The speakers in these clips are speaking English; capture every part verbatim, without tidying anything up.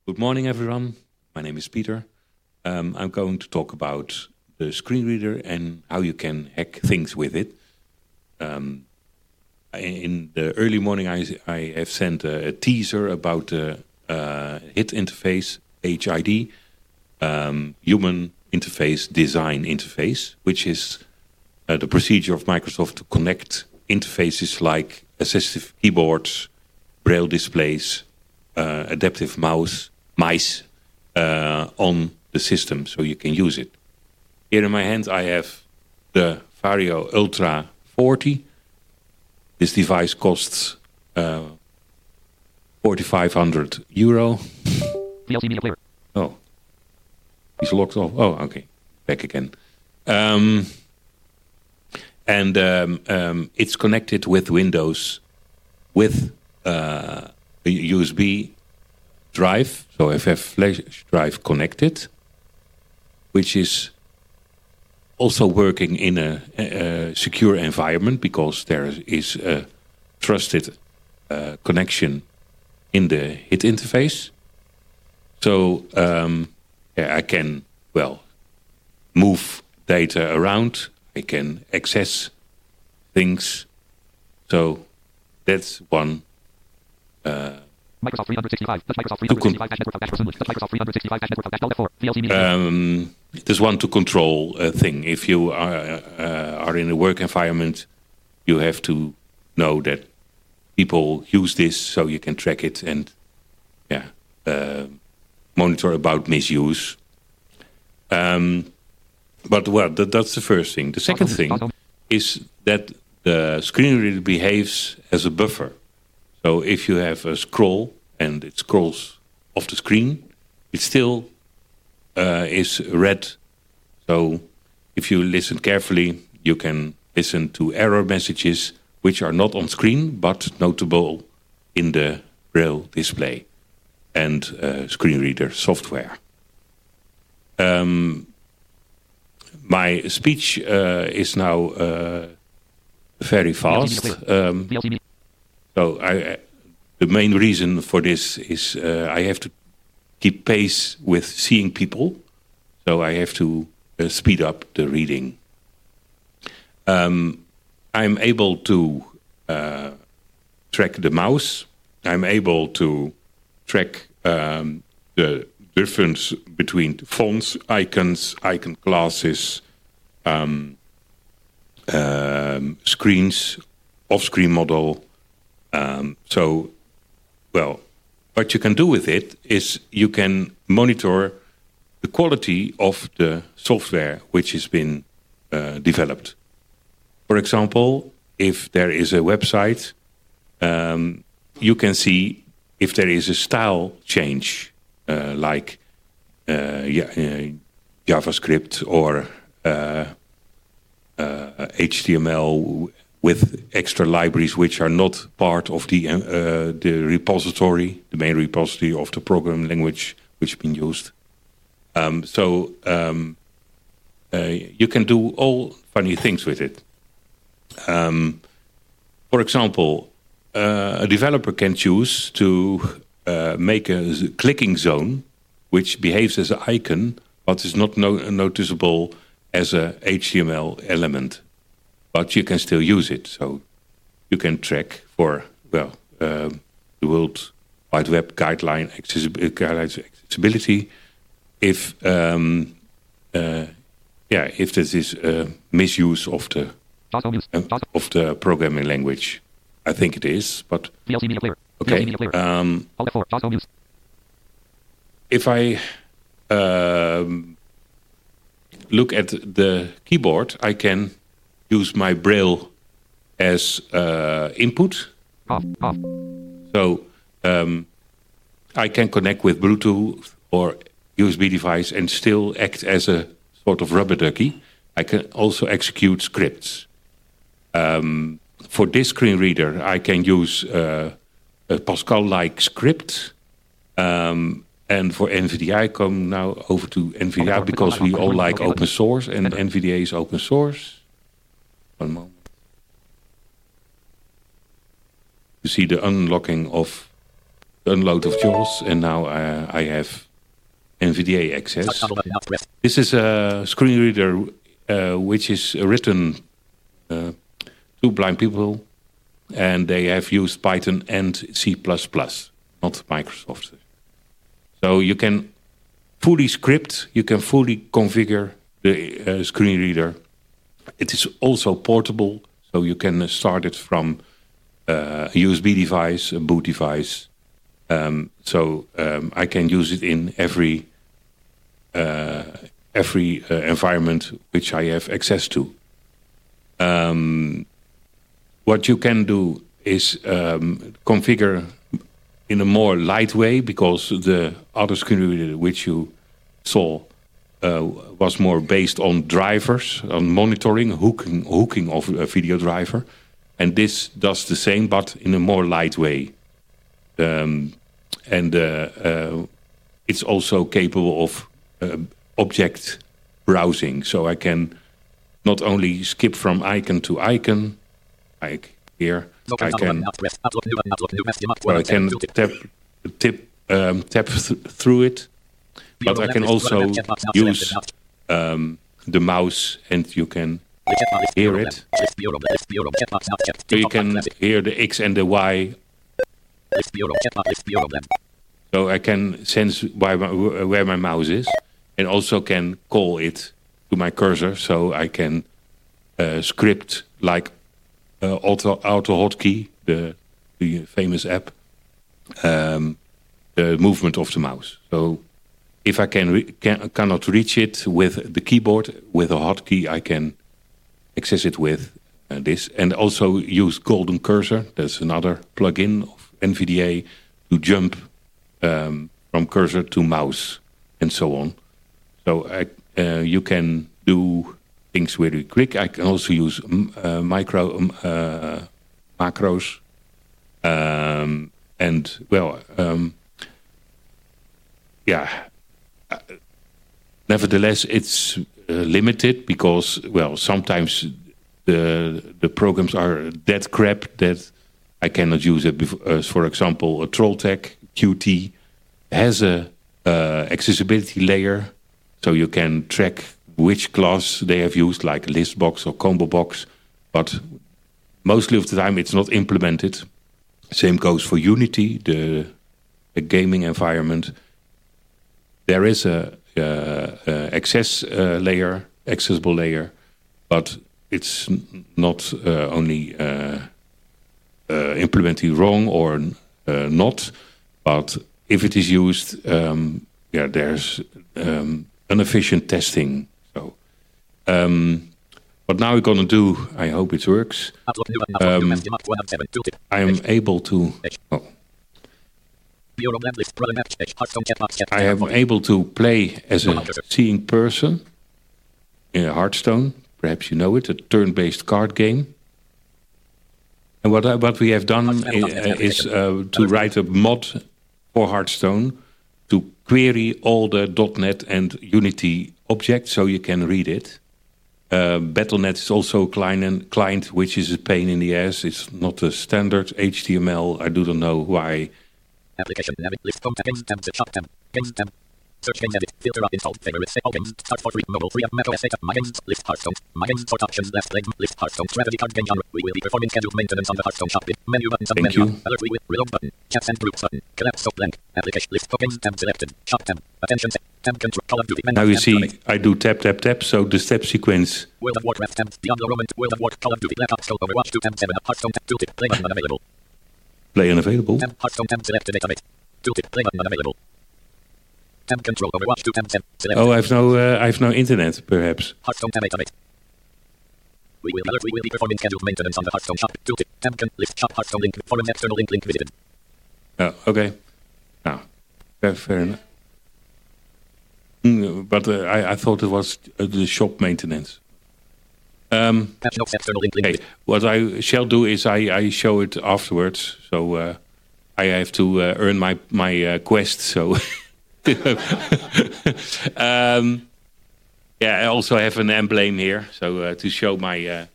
Good morning, everyone. My name is Peter. Um, I'm going to talk about the screen reader and how you can hack things with it. Um, in the early morning, I, I have sent a, a teaser about the uh, H I D interface, H I D, um, Human Interface Design Interface, which is uh, the procedure of Microsoft to connect interfaces like assistive keyboards, braille displays, uh, adaptive mouse, mice uh, on the system so you can use it. Here in my hand I have the Vario Ultra forty. This device costs uh, forty-five hundred euro. V L C Media Player. Oh, he's locked off. Oh, okay. Back again. Um, and um, um, it's connected with Windows with uh, a U S B drive. So I have flash drive connected, which is also working in a, a secure environment because there is a trusted uh, connection in the H I D interface. So um, yeah, I can, well, move data around. I can access things. So that's one. Uh, Microsoft three sixty-five. That's Microsoft three sixty-five network dash assembly. That's Microsoft three sixty-five network dash Delta four. V L C Media. Um, there's one to control uh, thing. If you are, uh, are in a work environment, you have to know that people use this so you can track it and yeah, uh, monitor about misuse. Um, but well, that, that's the first thing. The second thing is that the screen reader behaves as a buffer. So if you have a scroll and it scrolls off the screen, it still uh, is read. So if you listen carefully, you can listen to error messages which are not on screen but notable in the braille display and uh, screen reader software. Um, my speech uh, is now uh, very fast. Um, So I, the main reason for this is uh, I have to keep pace with seeing people. So I have to uh, speed up the reading. Um, I'm able to uh, track the mouse. I'm able to track um, the difference between fonts, icons, icon classes, um, um, screens, off-screen model. Um, so, well, what you can do with it is you can monitor the quality of the software which has been uh, developed. For example, if there is a website, um, you can see if there is a style change, uh, like uh, yeah, uh, JavaScript or uh, uh, H T M L with extra libraries which are not part of the uh, the repository, the main repository of the programming language which has been used. Um, so um, uh, you can do all funny things with it. Um, for example, uh, a developer can choose to uh, make a clicking zone which behaves as an icon but is not no- noticeable as a H T M L element. But you can still use it, so you can track for well uh, the World Wide Web guideline accessibility. If um, uh, yeah, if this is a misuse of the uh, of the programming language, I think it is. But okay, um, if I um, look at the keyboard, I can use my braille as uh, input. Off, off. So um, I can connect with Bluetooth or U S B device and still act as a sort of rubber ducky. I can also execute scripts. Um, for this screen reader, I can use uh, a Pascal-like script. Um, and for N V D A, I come now over to N V D A because we all like open source, and N V D A is open source. One moment. You see the unlocking of unload of JAWS, and now uh, I have N V D A access. This is a screen reader uh, which is written uh, to blind people, and they have used Python and C plus plus, not Microsoft. So you can fully script, you can fully configure the uh, screen reader. It is also portable, so you can start it from uh, a U S B device, a boot device. Um, so um, I can use it in every uh, every uh, environment which I have access to. Um, what you can do is um, configure in a more light way, because the other screen reader which you saw uh, was more based on drivers, on monitoring, hooking, hooking of a video driver. And this does the same, but in a more light way. Um, and uh, uh, it's also capable of uh, object browsing. So I can not only skip from icon to icon, like here, I can, well, I can tap, tip, um, tap th through it, but I can also use um, the mouse, and you can hear it. So you can hear the X and the Y. So I can sense why my, where my mouse is, and also can call it to my cursor, so I can uh, script like uh, Auto, Auto Hotkey, the, the famous app, um, the movement of the mouse. So if I can, re can cannot reach it with the keyboard, with a hotkey, I can access it with uh, this, and also use Golden Cursor. That's another plugin of N V D A to jump um, from cursor to mouse and so on. So I, uh, you can do things very quick. I can also use uh, micro um, uh, macros, um, and well, um, yeah. Uh, nevertheless, it's uh, limited because, well, sometimes the the programs are that crap that I cannot use it. Before, uh, for example, a Trolltech Qt has a uh, accessibility layer, so you can track which class they have used, like Listbox or ComboBox, but mostly of the time it's not implemented. Same goes for Unity, the, the gaming environment. There is a uh, uh, access uh, layer, accessible layer, but it's not uh, only uh, uh, implemented wrong or uh, not, but if it is used, um, yeah, there's um, inefficient testing. So, um, what now we're going to do, I hope it works. Um, I am able to. Oh. I am able to play as a seeing person in Hearthstone. Perhaps you know it, a turn-based card game. And what I, what we have done is, is uh, to write a mod for Hearthstone to query all the .NET and Unity objects so you can read it. Uh, Battle dot net is also a client, client, which is a pain in the ass. It's not a standard H T M L. I do not know why. Application list games tab shop tab games tab search games edit filter up installed favorites all games start for free mobile free macOS setup my games list Hearthstone my games sort options left leg list Hearthstone strategy card game genre we will be performing scheduled maintenance on the Hearthstone shop bit menu button sub menu alert we will reload button chats and groups button collapse stop blank application list for games tab selected shop tab attention set tab control Call of Duty menu, now you tab, see comic. I do tap tap tap, so the step sequence World of Warcraft tab Diablo Roman World of Warcraft Call of Duty Black Ops Cold Overwatch two tab seven Hearthstone tab tooltip play button unavailable play unavailable tab Hearthstone tab selected database tooltip play button unavailable tab control Overwatch two tab seven selected. Oh, I have no uh, I have no internet perhaps. Hearthstone tab eight of eight. We will alert we will be performing scheduled maintenance on the Hearthstone shop tooltip tab con list shop Hearthstone link forum external link link visited. Oh, okay. Now, fair, fair enough. Mm, but uh, I, I thought it was uh, the shop maintenance. Um, Patch notes external link link. Okay, what I shall do is I, I show it afterwards. So uh, I have to uh, earn my my uh, quest. So um, yeah, I also have an emblem here, so uh, to show my uh,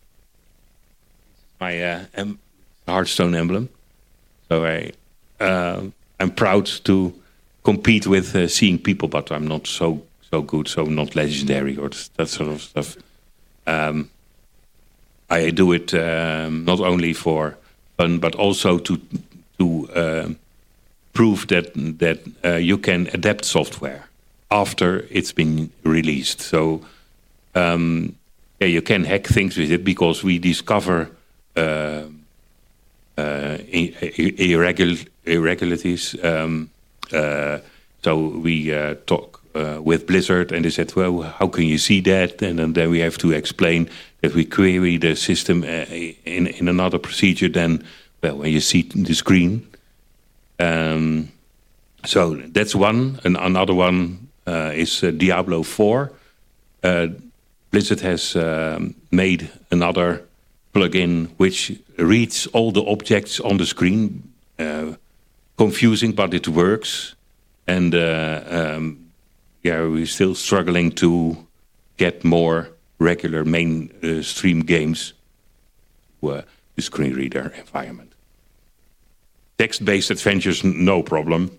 my uh, em Hearthstone emblem. So I uh, I'm proud to compete with uh, Seeing People, but I'm not so so good, so not legendary or that sort of stuff. Um, I do it um, not only for fun, but also to to uh, prove that that uh, you can adapt software after it's been released. So um, yeah, you can hack things with it because we discover uh, uh, irregular, irregularities. Um, uh, so we uh, talk uh, with Blizzard, and they said, "Well, how can you see that?" And, and then we have to explain that we query the system uh, in in another procedure than well when you see the screen. Um, so that's one, and another one uh, is uh, Diablo four. Uh, Blizzard has um, made another plugin which reads all the objects on the screen. Uh, confusing, but it works. And uh, um, yeah, we're still struggling to get more regular mainstream uh, games to uh, the screen reader environment. Text-based adventures, no problem.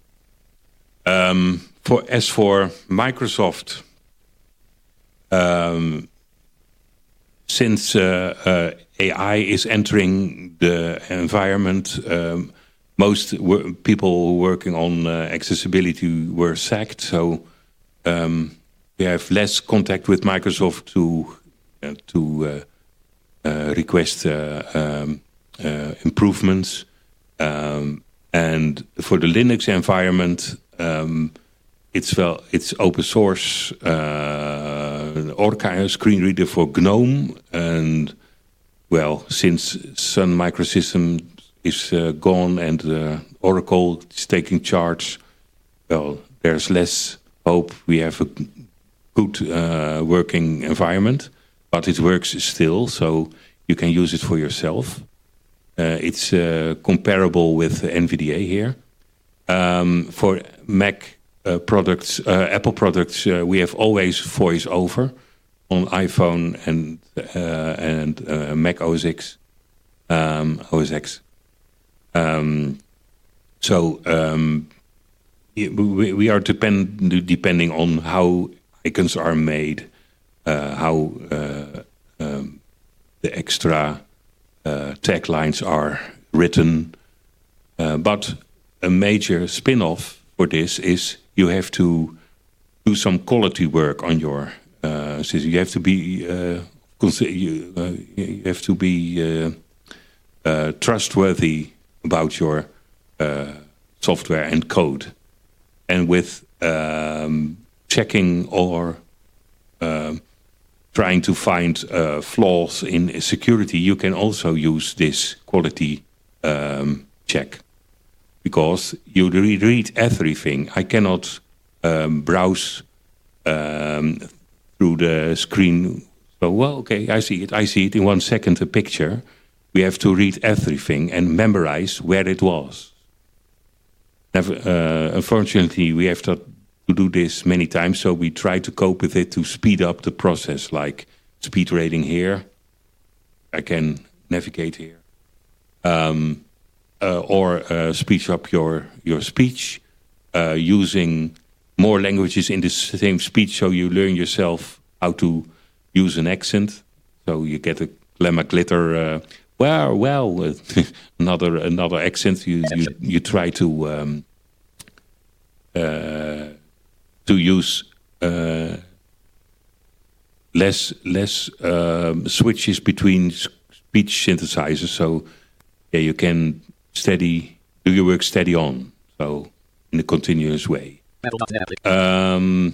Um, for as for Microsoft, um, since uh, uh, A I is entering the environment, um, most w- people working on uh, accessibility were sacked. So um, we have less contact with Microsoft to uh, to uh, uh, request uh, um, uh, improvements. Um, and for the Linux environment, um, it's well, it's open source. Uh, Orca screen reader for GNOME, and well, since Sun Microsystems is uh, gone and uh, Oracle is taking charge, well, there's less hope. We have a good uh, working environment, but it works still, so you can use it for yourself. Uh, it's uh, comparable with N V D A here. Um, for Mac uh, products, uh, Apple products, uh, we have always voice over on iPhone and uh, and uh, Mac O S X. Um, O S X. Um, so um, we, we are depend, depending on how icons are made, uh, how uh, um, the extra uh, taglines are written. Uh, but a major spin-off for this is you have to do some quality work on your uh, system. You have to be uh, you, uh, you have to be uh, uh, trustworthy about your uh, software and code, and with um, checking or uh, trying to find uh, flaws in security, you can also use this quality um, check, because you re- read everything. I cannot um, browse um, through the screen. So, well, okay, I see it. I see it in one second, a picture. We have to read everything and memorize where it was. Never, uh, unfortunately, we have to, to do this many times, so we try to cope with it to speed up the process, like speed rating here. I can navigate here. Um, uh, or uh, speed up your, your speech uh, using more languages in the same speech, so you learn yourself how to use an accent. So you get a glamour glitter... Uh, Well, well, uh, another another accent. You you, you try to um, uh, to use uh, less less um, switches between speech synthesizers. So yeah, you can steady do your work steady on. So in a continuous way. Um,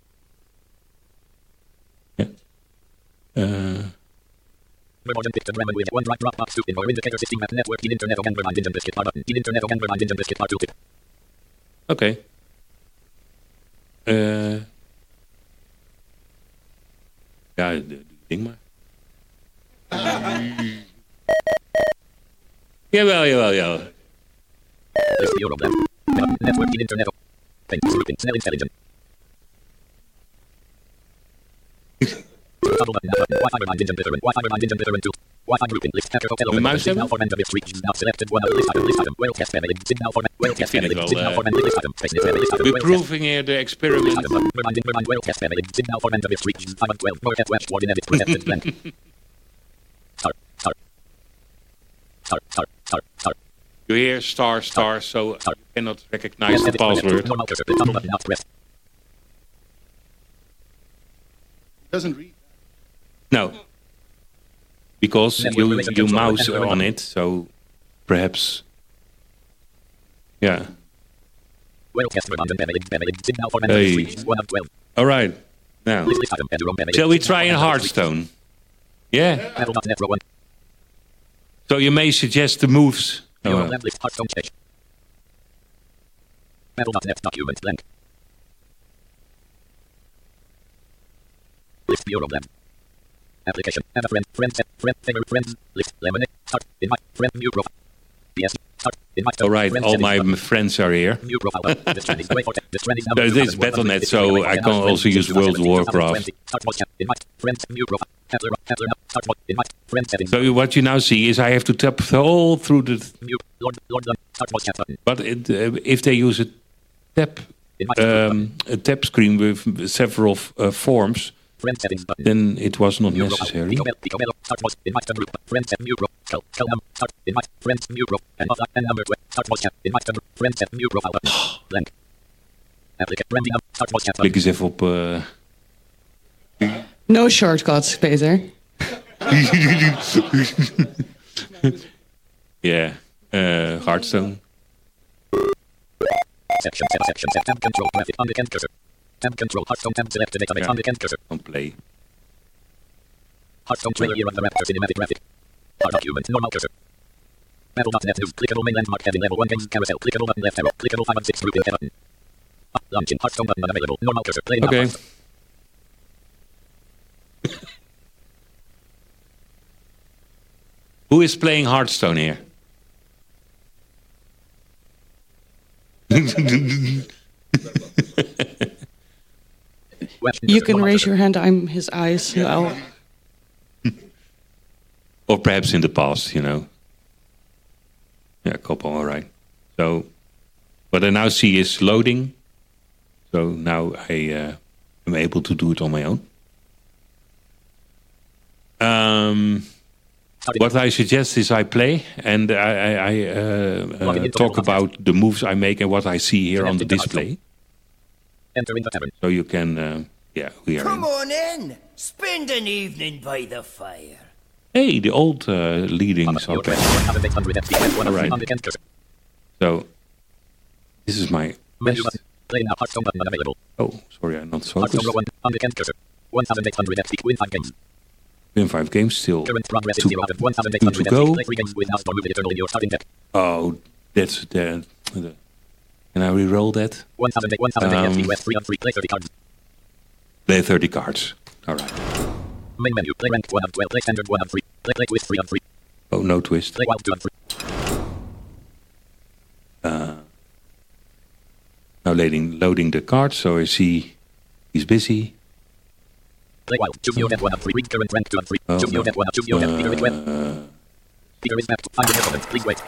yeah. Uh, Memorial Victor Bremen with one right Dropbox to info indicator system map network in internet of Android engine biscuit bar button in internet of Android engine biscuit bar tooltip. Okay. Uh, ja, ding maar. Jawel, jawel, jawel. List Euroblad. Network in internet of Think Snooping Snell Intelligent. Toggle button button Wi-Fi engine different Wi-Fi engine different tool. Wi-Fi grouping list hacker hotel Een open. muis Signal hebben? for men to be reached. Now selected one of list item list item. Well test family. Signal for men. Well test vind family. ik wel, Signal eh, for men list item. Business family list item. We're Well test. proving here the experiment. Item one. Reminding remind well test family. Signal for men to be reached. five and twelve. More test west toward in edit. Protected blank. Star star star star star star. You hear star star, so you cannot recognize the Edit protected. password. Normal cursor. The double button now press. Doesn't read. No. Because Network you, relation you control mouse and on it, so perhaps... Yeah. Well test redundant family. Family. Signal for men to Hey. be reached. one of twelve. All right. Now, List list item. Bedroom family. shall we Signal try for in men to be reached. Hearthstone? Yeah. Battle dot net row one. So you may suggest the moves. Euro Oh, land list Hearthstone stage. Battle dot net document blank. List Euroland. Application. Add a friend. Friend set. Friend. Favorite friends. List. Lemonade. Start. Invite. Friend. New profile. P S. Start. Invite. all right, Friend all settings my button. friends are here. New profile. This trending. Wait for te- this trending So number. this is Battle dot net, so I can also use World of Warcraft. Start watch. Invite. Friends. New profile. Hitler. Hitler. Start watch. Invite. Friend settings. So what you now see is I have to tap all through the... New. Lord. Lord. Start watch chat button. But it, uh, if they use a tab, Invite. um, a tab screen with several uh, forms, Friend settings button. then it was not New necessary. Pico Mel, Pico Melo, start watch, invite to group, friends set new pro, kel, kel num, start, invite, friends new pro, and offline, and number twelve, start watch chat, invite to group, friends set new profile button, blank. Applicant, branding, start watch chat Klik button. eens even op... Uh, No shortcuts, Peter. yeah, uh, Hearthstone. Section, set, section, set, tab control, graphic, on the end cursor. Tab control, Hearthstone tab, select the database, Yeah. on the end cursor. Don't play. Hearthstone trailer, year of the Raptor, cinematic graphic. Hard document, normal cursor. Battle dot net news, clickable main landmark, heading level one games carousel, clickable button left arrow, clickable five and six grouping button. Up, launching, Hearthstone button unavailable, normal cursor, playing Okay. now. Who is playing Hearthstone here? West- You can raise your hand. I'm his eyes. Well, Or perhaps in the past, you know. Yeah, couple, all right. So, what I now see is loading. So now I uh, am able to do it on my own. Um, what I suggest is I play and I, I, I uh, uh, talk about the moves I make and what I see here on the display. Entering the tavern. So you can, uh, yeah, we are Come in. on in. Spend an evening by the fire. Hey, the old uh, leadings are Your back. friend, one hundred eight hundred F P S, one of three Alright. on the end cursor. So, this is my Menu best. button. Play now. Hearthstone button unavailable. Oh, sorry, I'm not Hearthstone focused. row one on the end cursor. one thousand eight hundred F P. Win five games. Win five games still. Current progress is Two- zero out of one thousand eight two hundred to F P. go. Play three games with house or move it eternal in your starting deck. Oh, that's the. the can I re-roll that? one thousand eight, one thousand eight F P. Um, West three on three. Play thirty cards. Play thirty cards. All right. Main menu. Play ranked one of twelve. Play standard one of three. Play play twist three on three. Oh, no twist. Play wild two on three. Uh, now loading, loading the cards, so I see he's busy. Play wild. Choose your deck one of three. Read current rank two on three. Oh, Choose your no. deck one of choose your deck. Peter is twelve. Uh, Peter is back. Find your opponent. Please wait.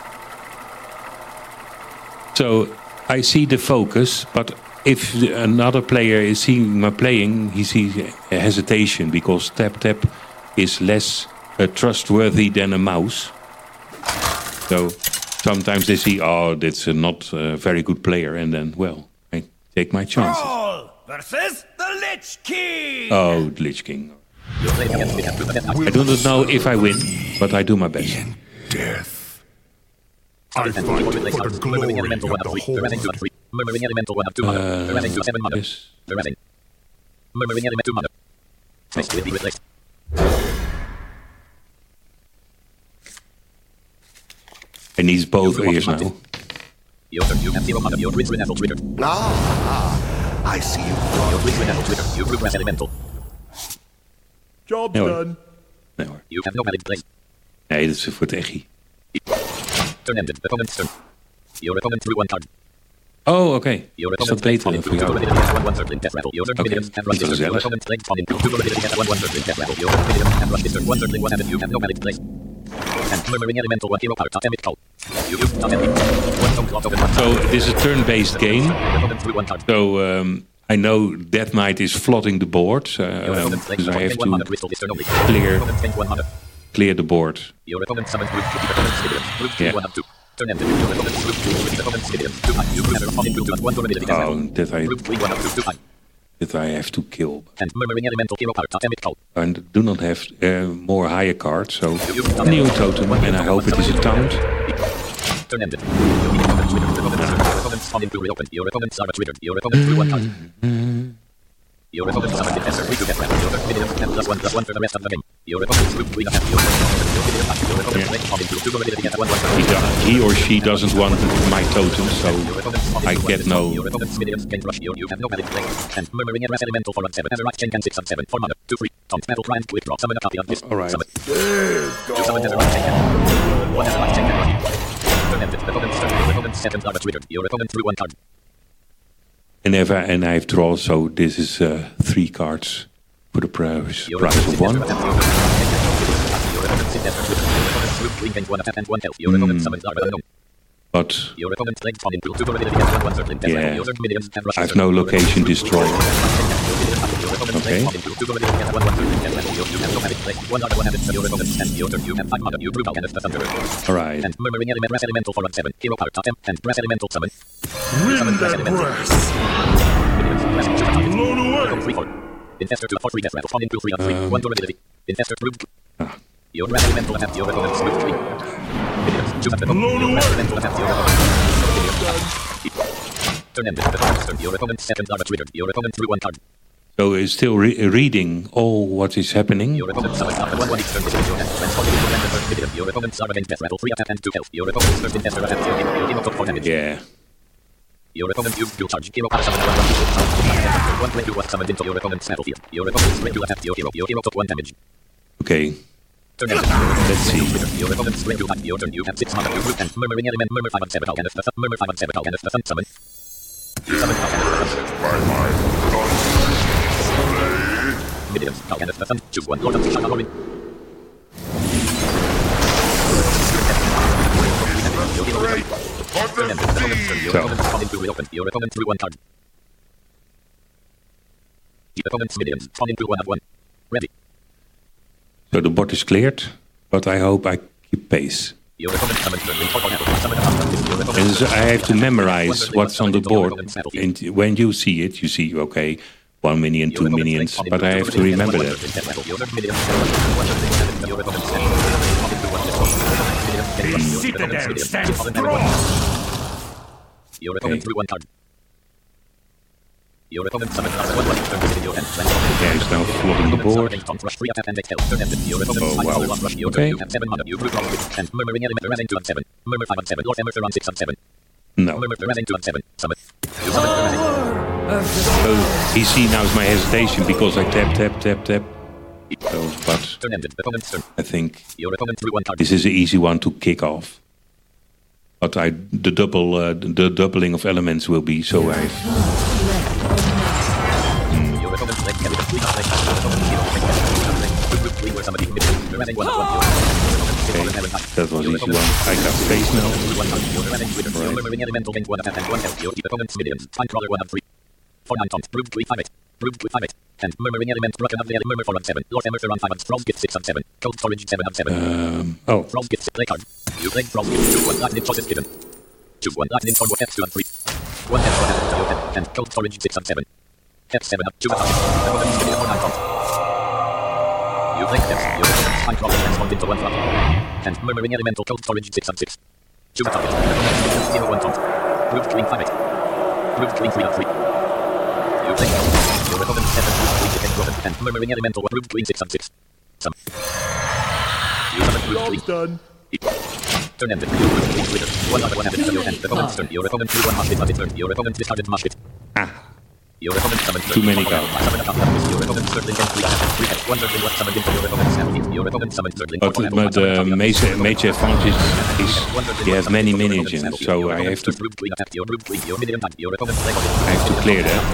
so I see the focus, but if the- another player is seeing my playing, he sees a hesitation because tap tap is less uh, trustworthy than a mouse. So sometimes they see, oh, that's a not a very good player, and then, well, I take my chances. Brawl versus the Lich King. Oh, the Lich King. You play against the deck to the death. I do not know if I win, but I do my best. Death. I fight Murmuring for the glory elemental one of of the three. Harassing two on Horde. three. Murmuring elemental one of two mana. Uh, Harassing two seven mana. yes. Harassing. Murmuring element two mana. Text will be replaced. I need both ears now. Your turn. You have zero mana. Your Grid's Renasal trigger. Ah, I see you. Your Grid's Renasal trigger. You progress elemental. Job Nee hoor. done. Nee hoor. You have no valid place. Nee, dat is voor het echi. Turn ended. Opponent's turn. Your opponent drew one card. Oh, oké. Okay. Your Is dat opponent beter played dan two voor jou? probability has one one third in death rattle. Your turn Oké, minions can niet rush this turn. Your gezellig. opponent played pawn in two probability has one one third in death rattle. Your turn minions can rush this turn. One third in what happened. You have no valid place. And murmuring elemental one hero power top emit call. You use top emit. One stone clock open one. So this is a turn-based game. Your opponent through one card. So um, I know Death Knight is flooding the board, uh, Your opponent because I have one mana to crystal this turn only. clear Your opponent spend one mana. clear the board. Your opponent summons group to the opponent's stadium. Group to Yeah. one and two. Turn ended. Your opponent's group to the opponent's stadium. Two time. You remember falling group to one durability test. Oh, that I Group three one and two. Two time. that I have to kill. And murmuring elemental hero power top emit call. I do not have uh, more higher cards, so new totem, and I hope it is a taunt. Turn ended. Your opponent's triggered. Your opponent's your opponent's falling to reopen. Your opponent's are triggered. Your opponent through one card. Your opponent's summoned investor. Free to get back. Your minions ten plus one plus one for the rest of the game. Your opponent's group three and a half. Your opponent's your minion back. Your opponent's leg falling to two durability at one one. He, do, he or she doesn't want my totem, so Your opponent's falling I to one get this one. no. Your opponent's minions can rush you. You have no valid play. And murmuring and elemental for on seven. Netherite chain can six on seven. Four mana. Two free. Taunt battle grind. Quick draw. Summon a copy of this. All right. Summon. You summon Netherite chain. One Netherite chain can rush you. Turn ended. Opponent's turn. Your opponent's seconds are triggered. Your opponent threw one card. And if I, and I have draw, so this is uh, three cards for the price, price of one. But yeah, I have no location destroyer. Okay. All right. And murmuring element brass elemental for on seven. Hero power top and brass elemental summon. Wind that breath. Blown away. Infestor to a four three death rattle. Falling to three on three. One durability. Infestor proved. Ah. Your brass elemental have your opponent's move three. Blown away. Turn ended. Turn. Your opponent's seconds are triggered. Your opponent threw one card. So it's still re- reading all what is happening. Your opponent summons after one one each turn this is your hand. Transform into the first video. Your opponent's are against death rattle. Three attack and two health. Your opponent's first infestor attacks your hero. Your hero took four damage. Yeah. Your opponent used dual charge. Hero power summon one one two. One play you was summoned into your opponent's battlefield. Your opponent's play you attacked your hero. Your hero took one damage. Okay. Turn ended. Let's see. Your opponent's play you attack your turn. You have six mana. You group and murmuring element. Murmur five on seven. And if the murmur five on seven. And if the summon. Summon By my minions. And if the sun. Choose one. Lord of Shadowing. Turn ended. Your opponent's falling to reopen. Your opponent threw one card. Your opponent's minions. Falling to one of one. Ready. So the board is cleared, but I hope I keep pace. Your opponent summons turn. Summon a monster. Your opponent. And so I have to memorize what's on the board. And when you see it, you see, okay, one minion, two minions, but I have to remember that. A citadel stands strong. Your opponent threw one card. Your opponent summoned one one turn in your hand. Yeah, he's now flooding the board. Oh wow. Okay. You have seven mana. You group roll with and murmuring element rising two on seven. Murmur five on seven. Lord Emerther on six on seven. No. Murmur rising two on seven. Summon. You summon rising. So he see now is my hesitation because I tap, tap, tap, tap. So, but Turn ended. Opponent's turn. I think Your opponent threw one card. this is an easy one to kick off. But I the double uh, the doubling of elements will be so I. Your opponent's leg carried a three on leg. Your opponent's hero leg carried a three on leg. Two group three were summoned. You're rising one on one. Okay, that was easy one. I got space now. Your murmuring elemental gained one attack and one health. Your opponent's minions. Time crawler one on three. Four nine taunt. Proved three five eight. Proved three five eight. And murmuring element broken of the murmur four on seven. Lord Emerther on five on Frost gift six on seven. Cold storage seven on seven. Um, oh, Frost gift play card. You play Frost gift. Choose one lightning choice is given. Choose one lightning storm F two on three. One health one health to your head. And cold storage six on seven. F seven up. Choose a target. Opponent's minion four nine taunt. You play steps. Your opponent's time crawler transformed into one flop. And murmuring elemental cold storage six on six. Choose a target. Opponent's minion zero one taunt. Proved clean five eight. Proved clean three on three. You play no. Your opponent's seven proved clean second broken. And murmuring elemental proved clean six on six. Some. You summon proved clean. done. Turn ended. You proved clean trigger. One other one happened to your hand. Opponent's turn. Your opponent drew one mosh pit on its turn. Your opponent discarded mosh pit. ah, Your opponent summoned turn. Too many cards. Summon a copy of this. Your opponent's But, but the major, major advantage is you have many minions, so I have to I have to clear that.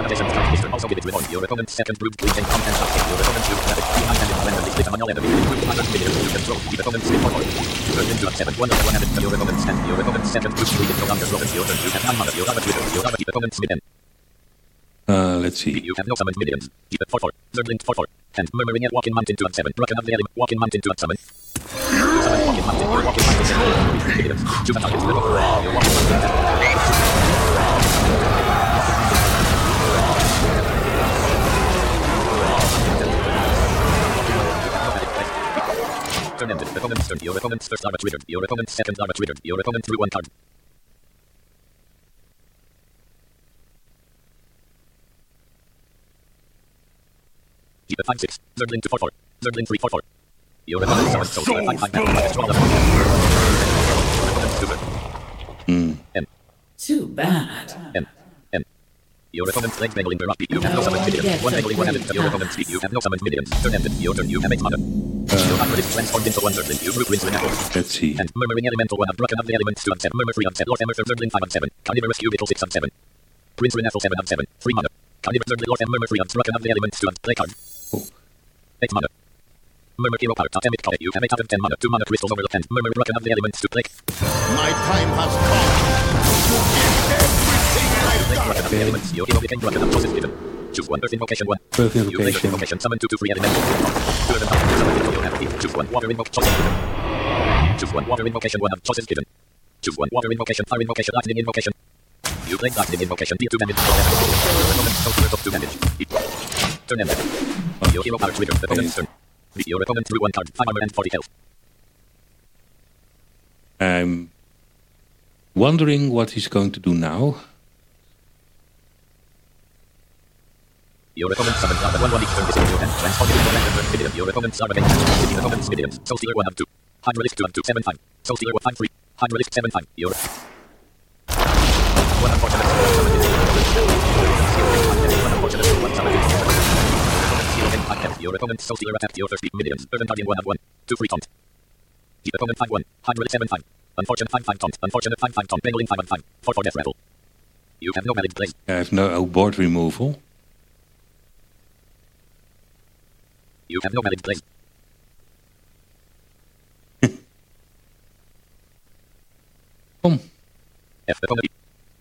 Uh, let's see. You have no summoned minions. Keep it four four. Zerglint four four. And murmuring at walking mountain two and seven. Broken of the element. Walking mountain two and seven. You summon walking mountain. You're walking mountain seven. Minions. Choose a target. You're walking mountain. Turn ended. Opponent's turn. Your opponent's first larva triggered. Your opponent's second larva triggered. Your opponent drew one card. Keep it five six. Zerglin two four four. Zerglin three four four. Your opponent's summoned soul. Keep it five five. Draw the Mm. M. Too bad. M. M. Your opponent's legs dangling rock. You have no summoned minions. One dangling, one added to your opponent's feet. You have no summoned minions. Turn ended. Your turn. You have eight mana. Your hybrid is transformed into one Zerglin. You group Rinsling Apple. Let's see. And murmuring elemental one of broken of the elements two and seven. Murmur three on seven. Lord Emmer Zerglin five on seven. Carnivorous Cubicle six on seven. Prince Renethel seven on seven. Three mana. Carnivorous Zerglin Lord Emmer three on broken of the elements two on play card. Oh. eight mana. Murmur hero power. Totemic call. You have eight out of ten mana. two mana crystals over the hand. Murmur broken of the elements to play. My time has come to give everything I've got. Broken of the elements. Your hero became broken of choices given. Choose one. Earth invocation one. Earth You play Earth invocation. invocation. Summon two two three elemental. Two of them are summon into your hand. Choose one. Water invocation. Choices given. Choose one. Water invocation one of choices given. Choose one. Water invocation. Fire invocation. Lightning invocation. You play lightning invocation. Deal two damage. Opponent's total of two damage. Turn ended. Your hero power trigger. Opponent's turn. Your opponent drew one card. Five armor and forty health. I'm wondering what he's going to do now. Your opponent summons Larva one one each turn this in your hand. Transform it into random minion. Your opponent's Larva Vengeance. City opponent's minions. Soul Stealer one of two. Hydralisk two and two. Seven five. Soul Stealer one five three. Hydralisk seven five. Your one unfortunate soul summoned into your opponent's hand. One unfortunate soul one summoned into your opponent's hand. Your opponent's Soul Stealer attacked your first minions. Earthen Guardian one of one. Two free taunt. Keep opponent five one. Hydralisk seven five. Unfortunate five five taunt. Unfortunate five five taunt. Bengaling five on five. four four death rattle. You have no valid plays. I have no board removal. You have no valid plays. Kom. F opponent.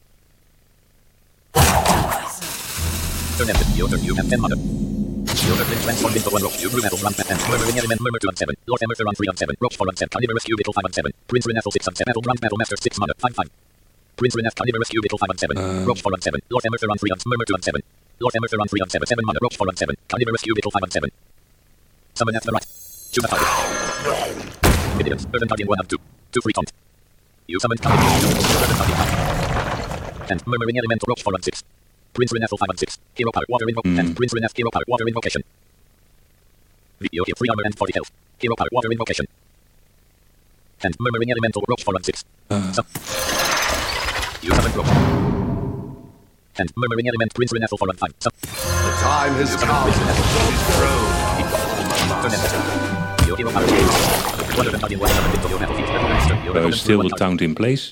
Turn ended. Your turn. You have ten mana. Your turn is transformed into one roach. You brew metal, run fast and murmuring element, murmur two on seven. Lord Emmer on three on seven. Roach four on seven. Carnivorous Cubicle five on seven. Prince Renethel six on seven. Metal, run battle master six mana. five five. Prince Reneth Carnivorous Cubicle five on seven. Uh. Roach four on seven. Lord Emmer on three on murmur two on seven. Lord Emmer on three on seven. seven mana. Roach four on seven. Carnivorous Cubicle five on seven. Summon at the right. Choose a target. Minions. Earthen Guardian one of two. Two free taunt. You summon Carnivorous Earthen Guardian. And murmuring elemental roach four on six. Prince Renethel five on six. Hero power. Water invocation. Mm. And Prince Reneth hero power. Water invocation. Video here. Free armor and forty health. Hero power. Water invocation. And murmuring elemental roach four on six. Uh. Sum- you summon roach. And murmuring element Prince Renethel four on five. Sum- The time has you summon come. Prince Renethel. Turn ended. Your hero power. One of them Guardian one summoned into your battlefield. Opponent's turn. Your So opponent still drew the one card. taunt in place.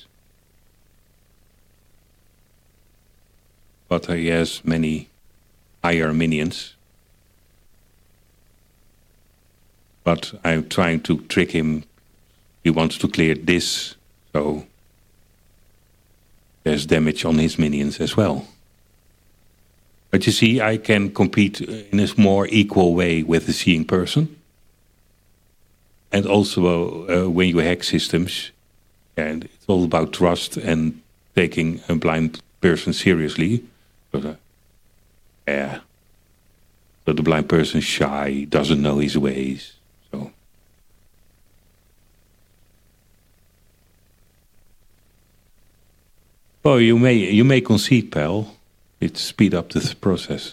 But he has many higher minions. But I'm trying to trick him. He wants to clear this, so there's damage on his minions as well. But you see, I can compete in a more equal way with the seeing person. And also, uh, when you hack systems, and it's all about trust and taking a blind person seriously. But, uh, yeah. So the blind person is shy, doesn't know his ways. So. Oh, you may you may concede, pal. It speed up the th- process.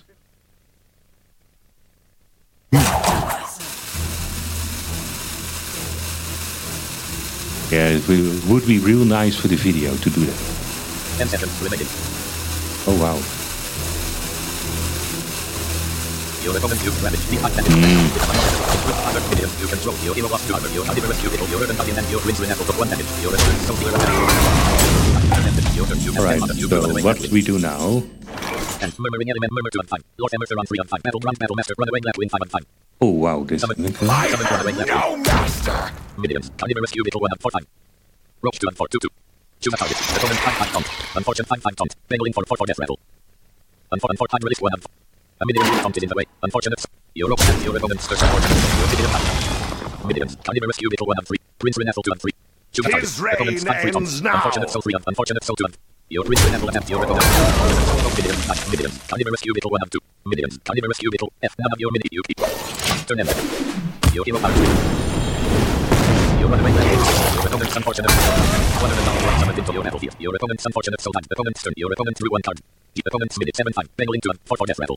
Yeah, it will- would be real nice for the video to do that. ten seconds remaining. Oh wow. Your opponent used ravage. The attack damage. With other minions, you control. Your hero lost two armor. Your Caliber rescue vehicle. Your urban guardian and your twins renastle took one damage. Your opponent so dealer attack. Your turn. You can Alright, command. You so run away what left we do now... and murmuring element murmur two on five. Lord Emerson on three on five. Battle Grunt Battle Master run away left wing five on five. Oh wow, this... Summon. Okay. Summon run away left wing. No master! Minions. Caliber rescue vehicle one on four five. Roach two on four two two. Choose a target. Opponent five five taunt. Unfortunate five five taunt. Bangling for four four death rattle. Unfor unfor hard release one on four. A minion taunt is in the way. Unfortunate. Your opponent your opponent stirs unfortunate. Your minion attack. Minions. Caliber rescue vehicle one on three. Prince Renastle two on three. Choose a target. His reign Opponent's five three taunt. ends now. Unfortunate soul three on. Unfortunate soul two on. Your Prince Renastle attempt. Your opponent. Minions. Nine. Minions. Caliber rescue vehicle one on two. Minions. Caliber rescue vehicle F. None of your mini. You keep. Turn end. Your hero power three. Your runaway left. Your opponent's unfortunate. One of the number one summoned into your battlefield. Your opponent's unfortunate soul time. Opponent's turn. Your opponent drew one card. The opponent's minute seven five. Bangling two on four four death rattle.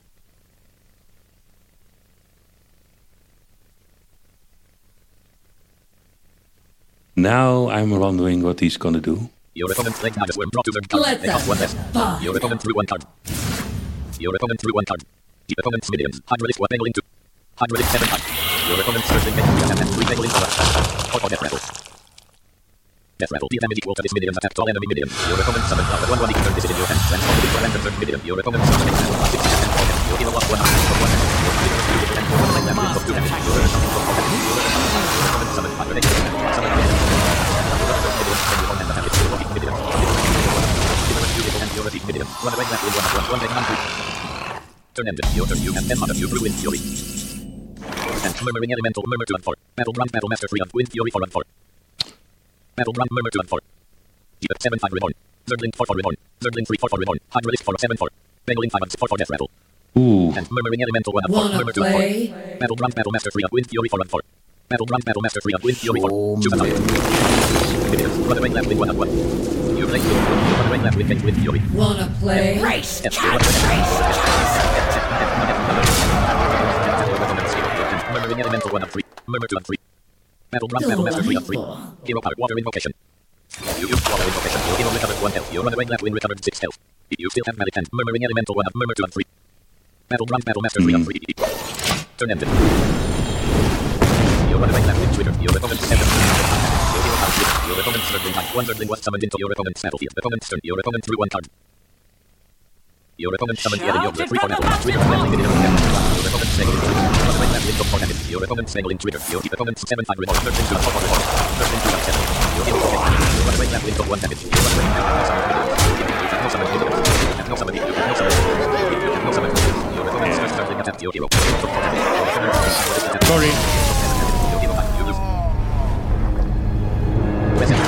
Now I'm wondering what he's gonna do. Your opponent's leg magus worm draw two turn card. Let They cost one less. five. Your opponent drew one card. Your opponent drew one card. The opponent's minions. Hydralisk one bangling two. Hydralisk seven five. Your opponent's surging minions and three bangling four. Four four death rattle. Death rattle. The damage equal to this minion's attack to all enemy minions. Your opponent summoned out one one equal turn this in your hand. Transform it into a random turn minion. Your opponent summoned it and six and four. Your hero lost one arm for one damage. Your hero rescue it and four one left with two damage. Your opponent summoned five damage. Summoned minion. Run away left with one of one, one one three. Turn ended. Your turn. You have ten mana. You drew Wind Fury. And murmuring elemental murmur two and four. Battle Grunt Battle Master three on Wind Fury four on four. Battle Grunt murmur two and four. Jeep seven five reborn. Zergling four four reborn. Zergling three four four reborn. Hydralisk four seven four. Bangling five on four four death rattle. Ooh. And murmuring elemental one on four. Wanna Murmur two and four. play? Battle Grunt Battle Master three on Wind Fury four on four. Battle Grunt Battle Master three on Wind Fury four. Choose a target. Minions. Run away left with one on one. You play two. Run away left with Wind Fury. Wanna play? Race! F. Murmuring elemental one on three. Murmur two on three. Battle Grunt Battle Master three on three. Hero power water invocation. You use water invocation. Your hero recovered one health. Your runaway left wing recovered six health. You still have magic hand. Murmuring elemental one on Murmur two on three. Battle Grunt Battle Master three on three. Turn ended. Your runaway left wing trigger. Your opponent's seven. Your hero power trigger. Your opponent's Zergling time. One Zergling was summoned into your opponent's battlefield. Opponent's turn. Your opponent drew one card. Your opponent summoned Eren Yoga three for metal. Trigger friendly minimum damage. Your opponent's snagling trigger. Runaway left wing took four damage. Your opponent's snagling trigger. Your opponent's seven five reborn. Thirteen two on four four reborn. Thirteen two on seven. Your hero protect. Your runaway left wing took one damage. Your runaway left wing have no summoned minions. You have no summoned minions. You have no summoned minions. You have no summoned minions. Your opponent's first Zergling attacked your hero. Took four damage. Your opponent's Sorry. Your hero back. You lose. Reset.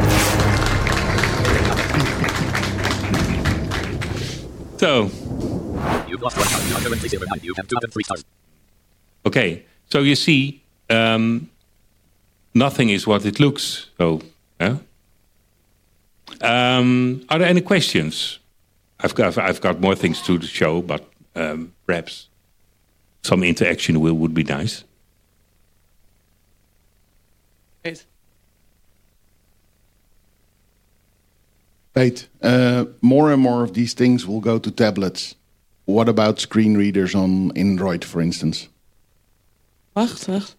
So, You've lost one card. You are currently silver nine. You have two hundred three stars. okay. So you see, um, nothing is what it looks. So, yeah. Um, are there any questions? I've got I've got more things to show, but um, perhaps some interaction will would be nice. Great. Wait, uh, more and more of these things will go to tablets. What about screen readers on Android, for instance? Wacht, wacht.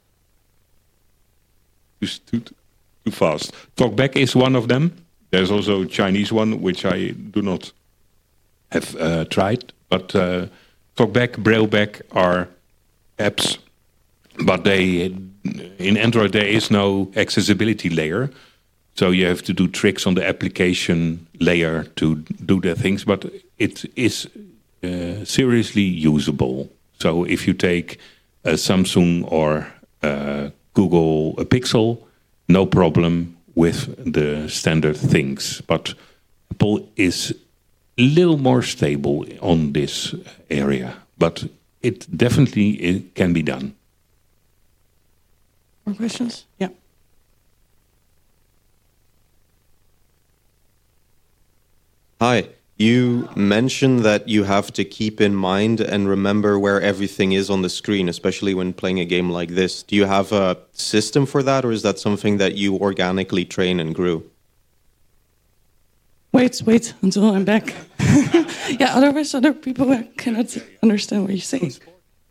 Too, too, too fast. TalkBack is one of them. There's also a Chinese one, which I do not have uh, tried. But uh, TalkBack, BrailleBack are apps. But they in Android, there is no accessibility layer. So you have to do tricks on the application layer to do the things. But it is uh, seriously usable. So if you take a Samsung or uh, Google a Pixel, no problem with the standard things. But Apple is a little more stable on this area. But it definitely it can be done. More questions? Yeah. Hi. You mentioned that you have to keep in mind and remember where everything is on the screen, especially when playing a game like this. Do you have a system for that, or is that something that you organically train and grew? Wait, wait until I'm back. Yeah, otherwise other people cannot understand what you say.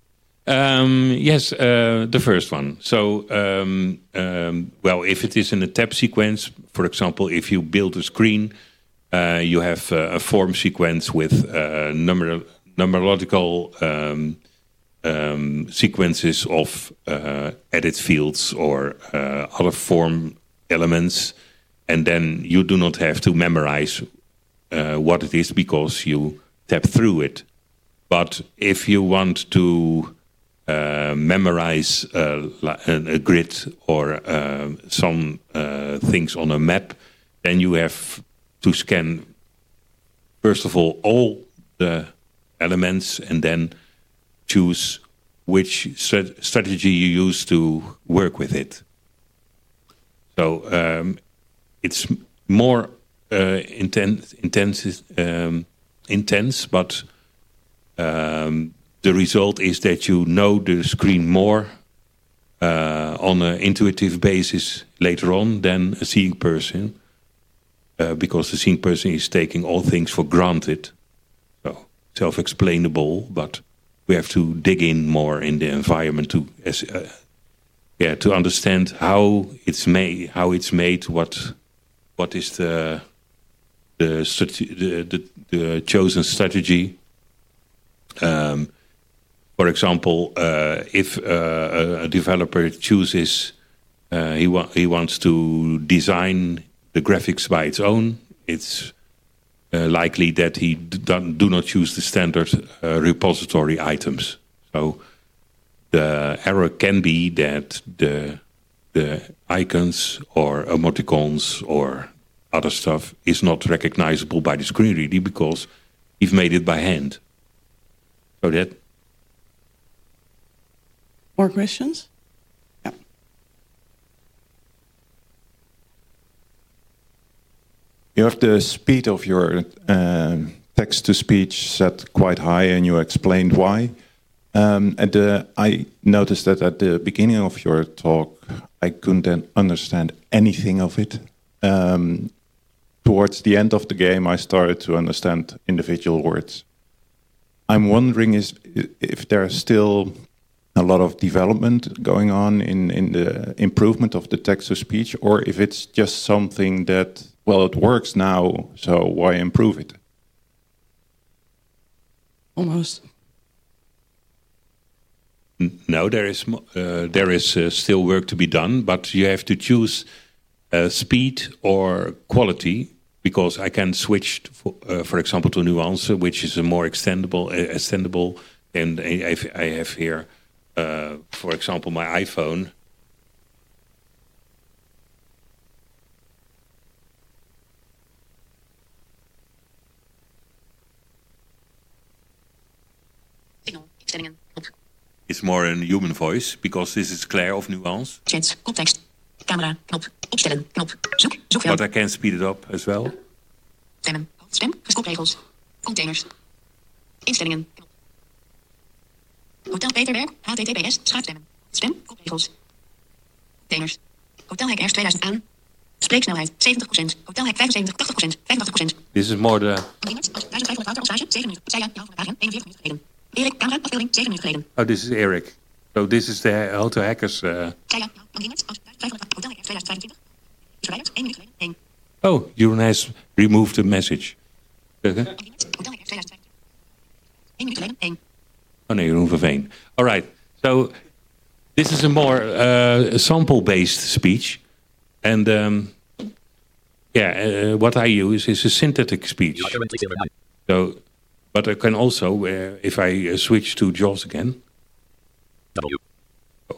Um, yes, uh, the first one. So, um, um, well, if it is in a tab sequence, for example, if you build a screen, uh, you have uh, a form sequence with uh, number numerological um, um, sequences of uh, edit fields or uh, other form elements, and then you do not have to memorize uh, what it is because you tap through it. But if you want to uh, memorize uh, a, a grid or uh, some uh, things on a map, then you have to scan, first of all, all the elements and then choose which strat- strategy you use to work with it. So um, it's more uh, intense, intense, um, intense, but um, the result is that you know the screen more uh, on an intuitive basis later on than a seeing person, uh, because the seeing person is taking all things for granted. So self-explainable, but we have to dig in more in the environment to, as, uh, yeah, to understand how it's made, how it's made, what, what is the the strate- the, the, the chosen strategy. Um, for example, uh, if uh, a developer chooses, uh, he wa- he wants to design the graphics by its own, it's uh, likely that he d- do not choose the standard uh, repository items. So the error can be that the the icons or emoticons or other stuff is not recognizable by the screen reader because you've made it by hand. So that. More questions? Yeah. You have the speed of your um, text-to-speech set quite high, and you explained why. Um, and the, I noticed that at the beginning of your talk, I couldn't understand anything of it. Um, towards the end of the game, I started to understand individual words. I'm wondering is if there's still a lot of development going on in, in the improvement of the text-to-speech, or if it's just something that, well, it works now, so why improve it? Almost. No, there is uh, there is uh, still work to be done, but you have to choose uh, speed or quality, because I can switch, to, for, uh, for example, to Nuance, which is a more extendable, uh, extendable, and I have, I have here, uh, for example, my iPhone. It's more a human voice, because this is Claire of Nuance. Chat, koptekst, camera, knop, opstellen, knop, zoek, zoekveld. But I can speed it up as well. Stemmen, stem, stopregels, containers, instellingen, knop. Hotel Peterberg, H T T P S, schuifstemmen, stem, kopregels, containers, Hotel Hek Erst tweeduizend aan, spreeksnelheid zeventig procent, Hotel Hek vijfenzeventig, tachtig procent, vijfentachtig procent. This is more the... duizend vijfhonderd water als zeven minuten, Seja, Jan van der Wagen, eenenveertig minuten geleden. Erik, camera, afbeelding, zeven minuten geleden. Oh, this is Eric. So this is the Hotel Hackers... Uh... Seja, Jan van Diemerts, vijfhonderd, Hotel Hek tweeduizend vijfentwintig. Is verwijderd, één minuut geleden, één. Oh, Jeroen has removed the message. Uh-huh. Hotel Hek tweeduizend vijfentwintig. één minuut geleden, één. Oh nee, Jeroen van Veen. All right. So this is a more uh, sample-based speech. And um, yeah, uh, what I use is a synthetic speech. So, but I can also, uh, if I uh, switch to Jaws again. W. Oh.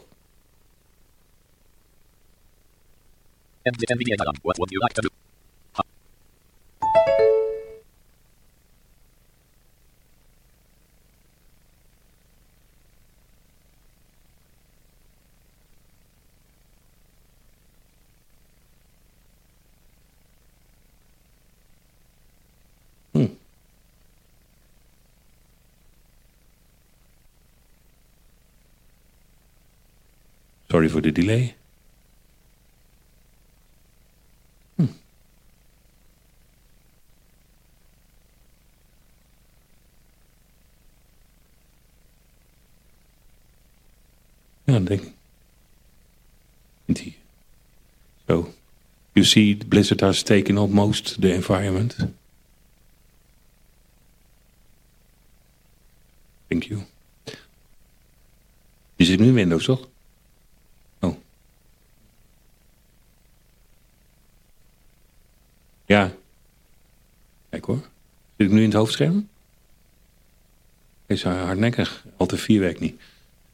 End the N V D A dialog. What would you like to do? Ha. Hmm. Sorry for the delay. Hmm. Ja, denk ik. So, you see, Blizzard has taken up most the environment. Thank you. Je zit nu in Windows, toch? Oh. Ja. Kijk hoor. Zit ik nu in het hoofdscherm? Is hardnekkig. Alt F vier werkt niet.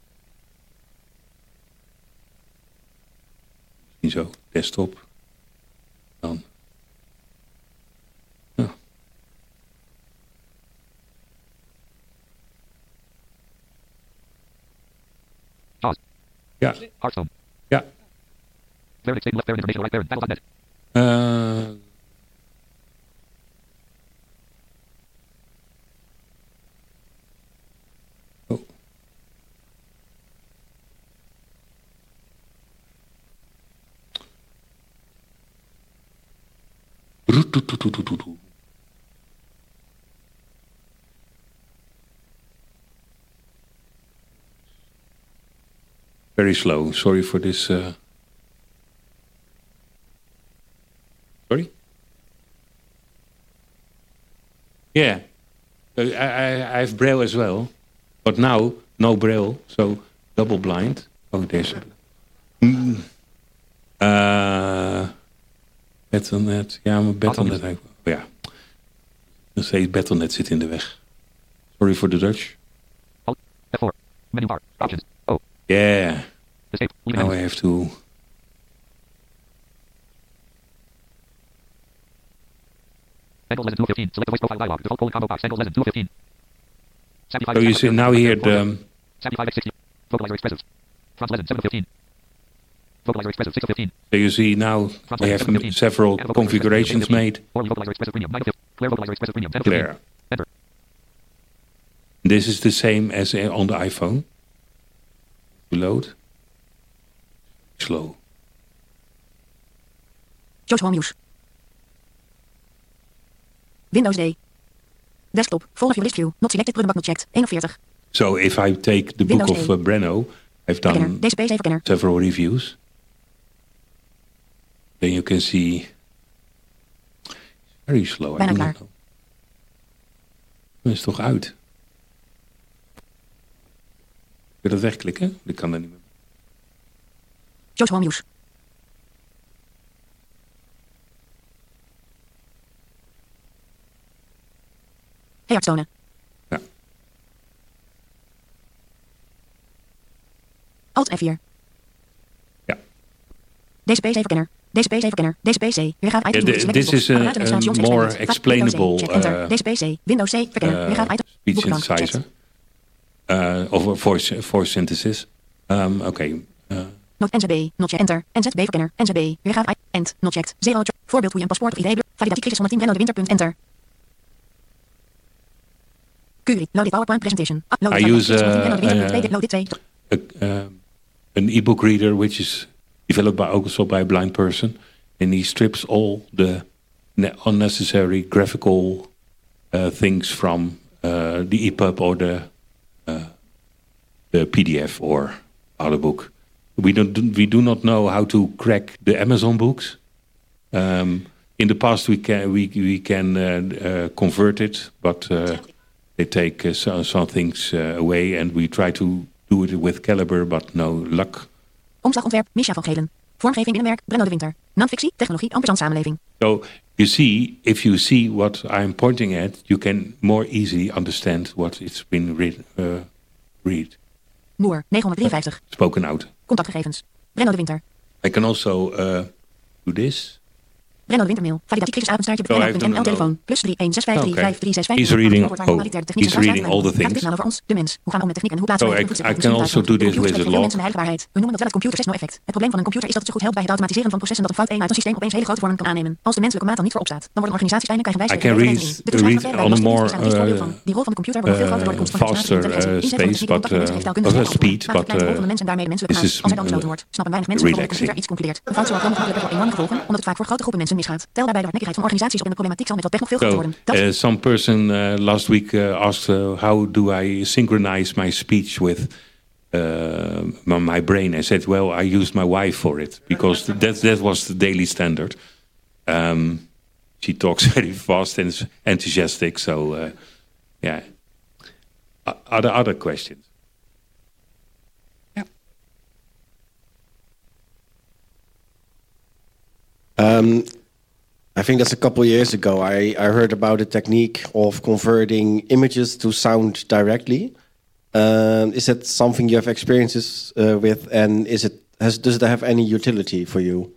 Niet zo. Desktop. Dan. Ja. Ja. Hearthstone. Ja. Cleric stable left parent information right parent battle dot net. Uh, oh. Roetoetoetoetoetoetoe. Very slow. Sorry for this. Uh... Sorry? Yeah. Uh, I, I, I have Braille as well. But now, no Braille. So, double blind. Oh, there's a... Mm. Uh, Battle.net. Ja, maar Battle.net. Oh ja. Dan zei Battle.net zit in de weg. Sorry for the Dutch. F four. Menu bar. Options. Oh. Yeah. Escape. Now I have to... Angles lesson two fifteen. Select the voice profile dialog. Default colon combo box. Angles lesson two fifteen. So you see now here the... seventy-five x sixty. Vocalizer expressive. Front lesson seven of fifteen. Vocalizer expressive six of fifteen. So you see now I have several configurations made. Vocalizer expressive premium nine of fifteen. Claire vocalizer expressive premium ten of Claire. fifteen. Enter. This is the same as on the iPhone. Load. Slow. Joe's Home Use. Windows D. Desktop. Folder view list view. Not selected. Prullenbak not checked. eenenveertig. So if I take the book Windows of uh, Breno, I've done D C P is even kenner. several reviews. Then you can see. Very slow. I Bijna do klaar. not know. Dat is toch uit? Wil je dat wegklikken? Ik kan dat niet meer. Joe's Home Use. Heertonen. Ja. Alt F vier. Ja. D C P is even kenner. D C P is even kenner. D C P C. Weergaaf item. Yeah, the, this is a, a more explainable uh, D C P C. Windows C. Verkenner. Weergaaf item. speech synthesizer. Uh, of voice, voice synthesis. Um, okay. Uh, Not N Z B. Not checked. Enter. N Z B verkenner. N Z B. Weergaaf item. End. Not checked. Zero. Voorbeeld hoe je een paspoort of I D. Validatiecrisis honderdtien Brenno de Winter. Enter. Curie. Load it PowerPoint presentation. Upload I use uh, Load it twee. a, uh, an ebook reader which is developed by also by a blind person, and he strips all the ne- unnecessary graphical uh, things from uh, the E P U B or the uh, the P D F or other book. We don't we do not know how to crack the Amazon books. Um, in the past, we can we we can uh, uh, convert it, but uh, they take uh, some, some things uh, away, and we try to do it with Calibre, but no luck. Omslagontwerp, Misha van Gelen. Vormgeving binnenmerk, Brenno de Winter. Non-fictie, technologie, ampersand samenleving. So you see, if you see what I'm pointing at, you can more easily understand what it's been read. Uh, read. Moer, negenhonderddrieënvijftig. Spoken out. Contactgegevens. Brenno de Winter. I can also uh, do this. Brenno de Wintermail. Validatiecrisis apenstaartje No, I Brenno punt n l don't know. telefoon. Plus drie een zes vijf drie vijf drie zes vijf. He's reading, oh, he's reading all the things. Over ons, de mens. Hoe gaan we om met techniek en hoe plaatsen So we I, het I can also do this with the Veel log. mensen de heilige waarheid. We noemen dat wel het computer zes nul effect. Het probleem van een computer is dat het zo goed helpt bij het automatiseren van processen dat een fout één uit een systeem opeens hele grote vormen kan aannemen. Als de menselijke maat dan niet voorop staat, dan worden organisaties klein en krijgen I can read, read on a more uh, die rol van de computer wordt veel groter door de komst van faster uh, space, but uh, uh, speed, but uh, mensen en daarmee de menselijke this maat. is Als er dan besloten wordt, snappen weinig mensen waarom de computer relaxing. iets concludeert. Een fout zal ook mogelijk hebben enorme gevolgen, omdat het vaak voor grote groepen mensen misgaat. Tel daarbij de hardnekkigheid van organisaties op en de problematiek zal met dat pech nog veel groter So, worden. Dat uh, some person uh, last week uh, asked uh, how do I synchronize my speech with uh, my, my brain. I said, well, I used my wife for it because that that was the daily standard. Um, she talks very fast and is enthusiastic. So, uh, yeah. O- other other questions? Um, I think that's a couple of years ago. I, I heard about the technique of converting images to sound directly. Um, is that something you have experiences uh, with, and is it has does it have any utility for you?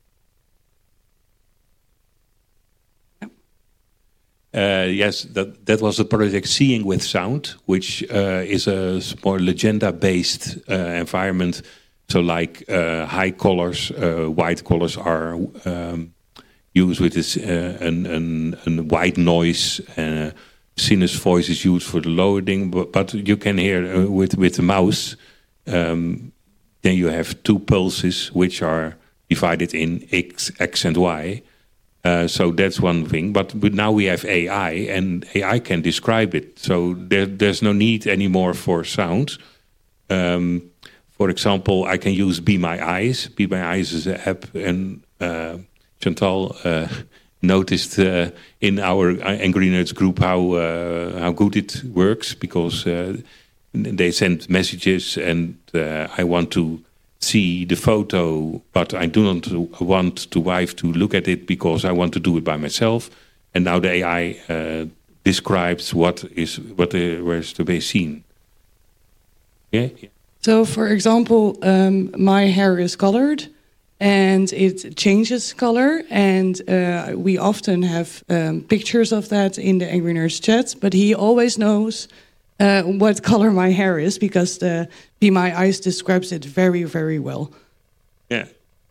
Uh, yes, that that was the project Seeing with Sound, which uh, is a more legenda-based uh, environment. So, like uh, high colors, uh, white colors are um, used with this uh, an, an, an white noise. Uh, sinus voice is used for the loading, but, but you can hear uh, with with the mouse. Um, then you have two pulses which are divided in X, X and Y. Uh, so that's one thing. But, but now we have A I, and A I can describe it. So there, there's no need anymore for sound. Um, for example, I can use Be My Eyes. Be My Eyes is an app, and uh, Chantal uh, noticed uh, in our Angry Nerds group how uh, how good it works, because uh, they send messages, and uh, I want to see the photo, but I do not want the wife to look at it because I want to do it by myself. And now the A I uh, describes what is what uh, was to be seen. Yeah. So, for example, um, my hair is colored, and it changes color, and uh, we often have um, pictures of that in the Angry Nerds chat. But he always knows uh, what color my hair is, because the Be My Eyes describes it very, very well. Yeah.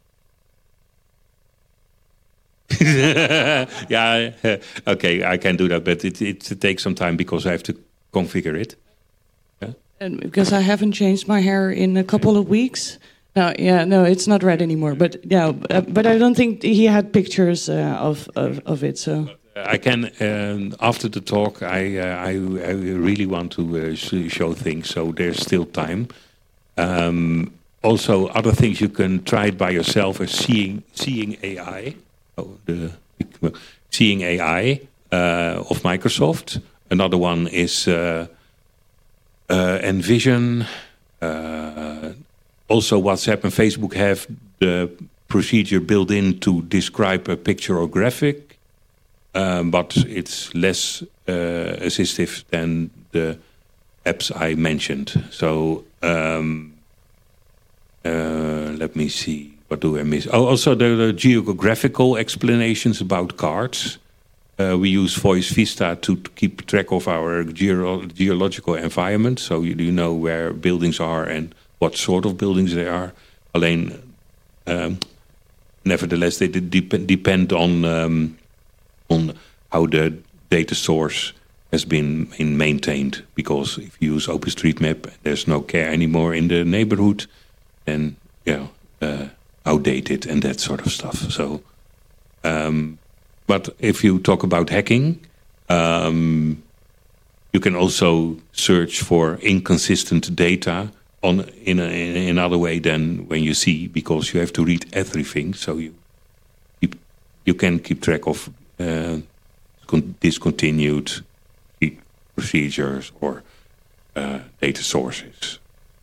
yeah. uh, Okay, I can do that, but it, it takes some time because I have to configure it. Yeah. And because I haven't changed my hair in a couple of weeks. No, yeah, no, it's not red anymore. But yeah, uh, but I don't think he had pictures uh, of, of of it. So I can um, after the talk. I, uh, I I really want to uh, sh- show things, so there's still time. Um, also, other things you can try it by yourself are seeing seeing A I. Oh, the seeing A I uh, of Microsoft. Another one is uh, uh, Envision. Uh, also, WhatsApp and Facebook have the procedure built in to describe a picture or graphic, um, but it's less uh, assistive than the apps I mentioned. So um, uh, let me see. What do I miss? Oh, also the, the geographical explanations about cards. Uh, we use Voice Vista to, to keep track of our geolo- geological environment, so you, you know where buildings are and what sort of buildings they are. Alleen, um, nevertheless, they dep- depend on um, on how the data source has been, been maintained. Because if you use OpenStreetMap, there's no care anymore in the neighborhood, then yeah. Uh, outdated and that sort of stuff. So, um, but if you talk about hacking, um, you can also search for inconsistent data on in, a, in another way than when you see, because you have to read everything. So you you, you can keep track of uh, con- discontinued procedures or uh, data sources.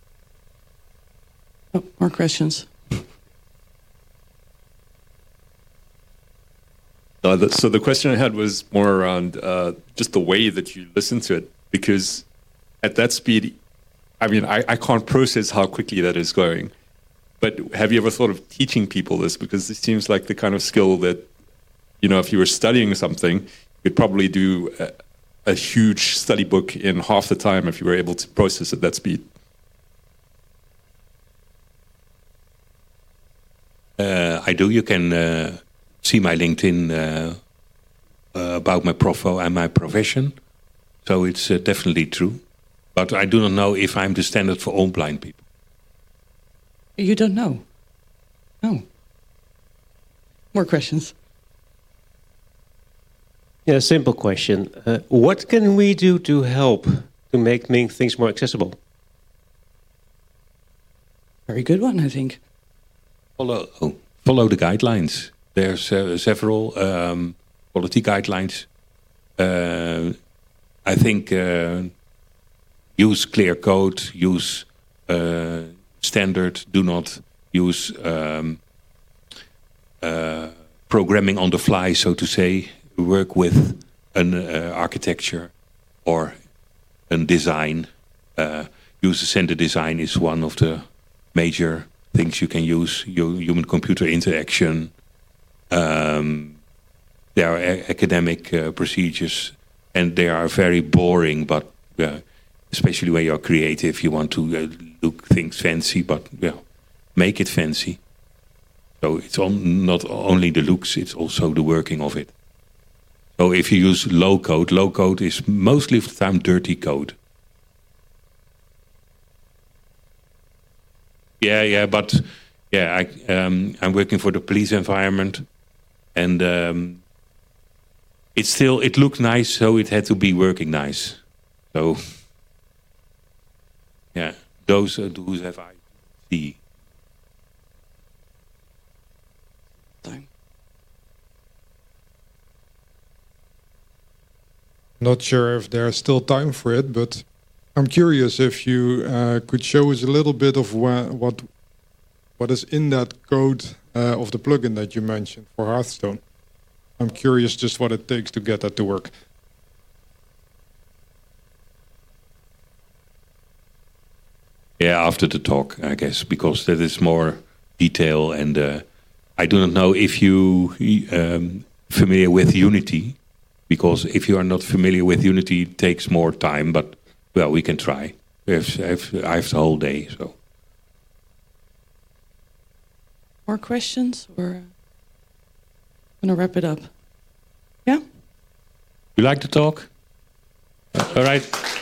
oh, more questions. Uh, the, so the question I had was more around uh, just the way that you listen to it, because at that speed, I mean, I, I can't process how quickly that is going. But have you ever thought of teaching people this? Because it seems like the kind of skill that, you know, if you were studying something, you'd probably do a, a huge study book in half the time if you were able to process at that speed. Uh, I do. You can uh, see my LinkedIn uh, uh, about my profile and my profession. So it's uh, definitely true. But I do not know if I'm the standard for all blind people. You don't know? No. More questions? Yeah, simple question. Uh, what can we do to help to make things more accessible? very good one, I think. Follow, oh, follow the guidelines. There's uh, several um, quality guidelines. Uh, I think uh, use clear code, use uh, standard, do not use um, uh, programming on the fly, so to say. Work with an uh, architecture or a design. Uh, User-centered design is one of the major things you can use. Human-computer interaction. Um, there are a- academic uh, procedures, and they are very boring, but uh, especially when you're creative, you want to uh, look things fancy, but yeah, make it fancy. So it's on, not only the looks, it's also the working of it. So if you use low code, low code is mostly of the time dirty code. Yeah, yeah, but yeah, I, um, I'm working for the police environment, and um, it still it looked nice, so it had to be working nice. So yeah, those uh, those have I see. Not sure if there's still time for it, but I'm curious if you uh, could show us a little bit of wha- what what is in that code uh, of the plugin that you mentioned for Hearthstone. I'm curious just what it takes to get that to work. Yeah, after the talk, I guess, because that is more detail, and uh, I do not know if you um, familiar with Unity. Because if you are not familiar with Unity, it takes more time. But well, we can try. I have, I have, I have the whole day. So, More questions, or I'm gonna wrap it up? Yeah. you like to talk? All right.